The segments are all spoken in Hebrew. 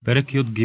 פרק י"ג.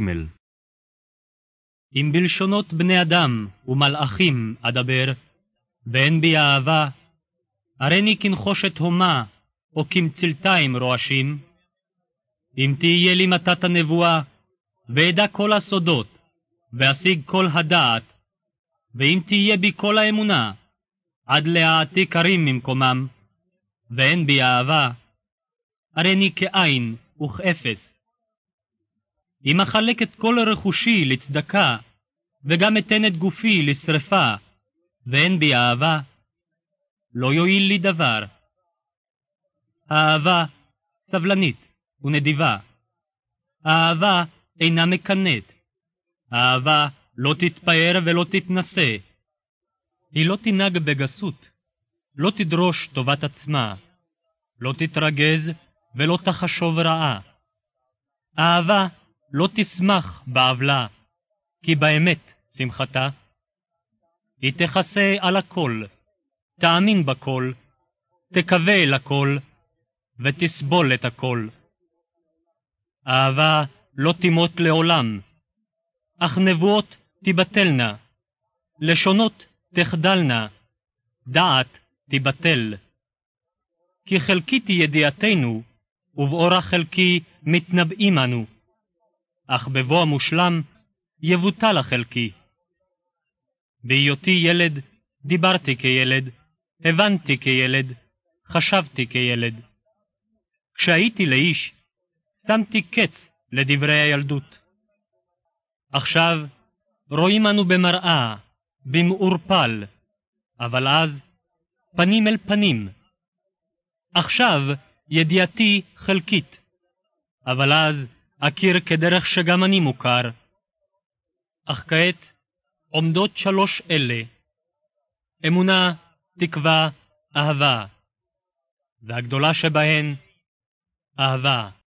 אם בלשונות בני אדם ומלאכים אדבר, ואין בי אהבה, הריני כנחושת הומה, או כמצלתיים רועשים. אם תהיה לי מתת הנבואה, ואדע כל הסודות, ואשיג כל הדעת, ואם תהיה בי כל האמונה, עד להעתיק הרים ממקומם, ואין בי אהבה, הריני כאין וכאפס. אם אחלק את כל רכושי לצדקה, וגם אתן את גופי לשרפה, ואין בי אהבה, לא יועיל לי דבר. האהבה סבלנית ונדיבה. האהבה אינה מקנאת. האהבה לא תתפאר ולא תתנשא. היא לא תנהג בגסות, לא תדרוש טובת עצמה, לא תתרגז ולא תחשוב רעה. אהבה לא תשמח בעוולה, כי באמת שמחתה. היא תכסה על הכל, תאמין בכל, תקווה לכל, ותסבול את הכל. אהבה לא תימות לעולם, אך נבואות תיבטלנה, לשונות תחדלנה, דעת תיבטל. כי חלקית היא ידיעתנו, ובאורח חלקי מתנבאים אנו. אך בבוא המושלם יבוטל החלקי. בהיותי ילד דיברתי כילד, הבנתי כילד, חשבתי כילד. כשהייתי לאיש, שמתי קץ לדברי הילדות. עכשיו רואים אנו במראה, במעורפל, אבל אז פנים אל פנים. עכשיו ידיעתי חלקית, אבל אז אכיר כדרך שגם אני מוכר. אך כעת עומדות שלוש אלה: אמונה, תקווה, אהבה, והגדולה שבהן אהבה.